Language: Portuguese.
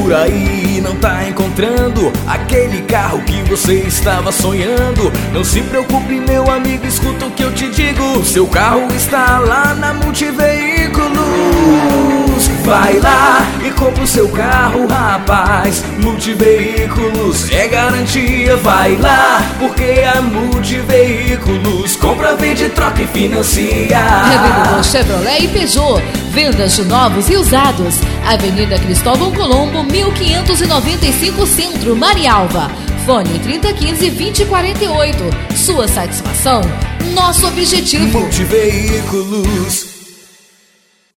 por aí, não tá encontrando aquele carro que você estava sonhando. Não se preocupe, meu amigo, escuta o que eu te digo. Seu carro está lá na Multiveículos. Vai lá e compra o seu carro, rapaz. Multiveículos é garantia. Vai lá, porque a Multiveículos compra, vende, troca e financia. Revendedor Chevrolet e Peugeot. Vendas de novos e usados. Avenida Cristóvão Colombo, 1595 Centro, Marialva. Fone 3015-2048. Sua satisfação, nosso objetivo. Multiveículos.